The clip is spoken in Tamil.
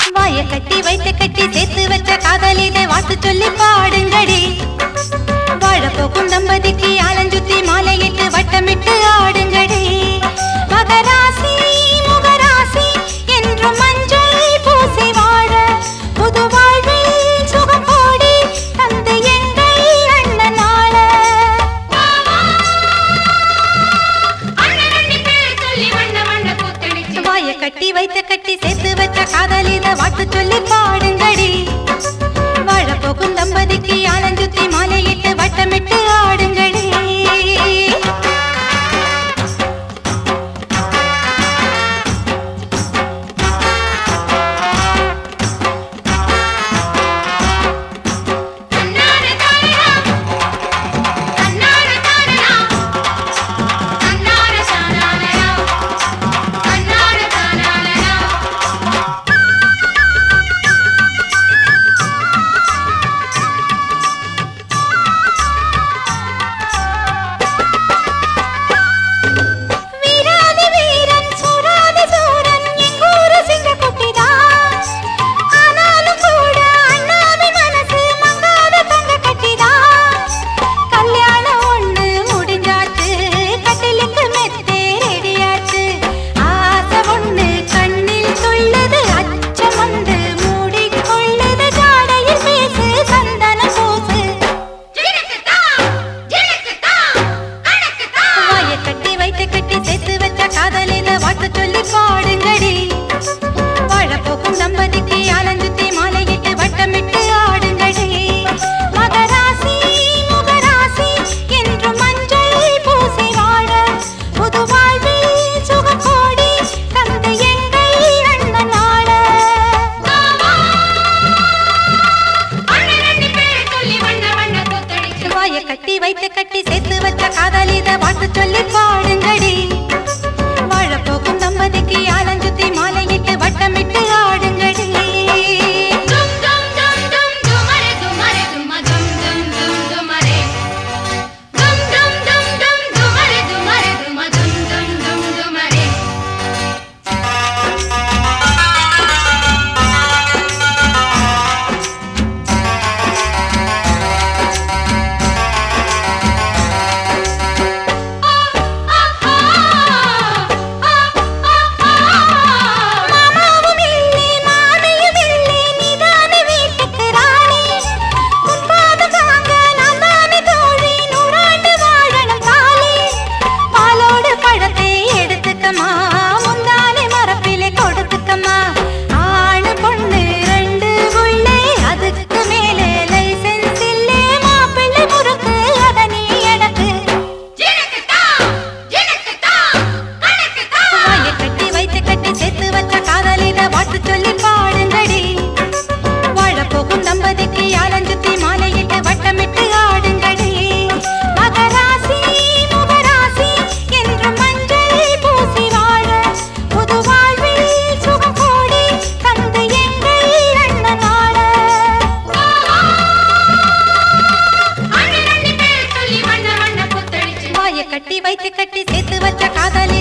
வாய கட்டி வைத்து கட்டி சேர்த்து வச்ச காதலிதை வாத்து சொல்லி பாடுங்கடி. வாழ போகும் தம்பதிக்கு ஆலஞ்சுத்தி மாலையிட்டு வட்டமிட்டு ஆடுங்கடி. மகராசி முகராசி என்று மஞ்சள் பூசி வாழ புது வாழ்வில் சுகம் கோடி தந்து எங்கள் அண்ணனால. வாய கட்டி வைத்து கட்டி சேர்த்து வச்ச காதலித வாட்டு சொல்லி பாடுங்கடி. வாழ போகும் தம்பதிக்கு ஆலஞ்சுத்தி மாலையிட்டு வட்டமிட்டு ஆடுங்கடி. கட்டி வைத்து கட்டி சேர்த்து வச்ச காதலித வாட்டு சொல்லி பாடுங்கடி. வாழ போகும் தம்பதிக்கு ஆலஞ்சுத்தி மாலையிட்டு வட்டமிட்டு ஆடுங்கடி. கட்டி வைத்து கட்டி சேர்த்து வச்ச காதலி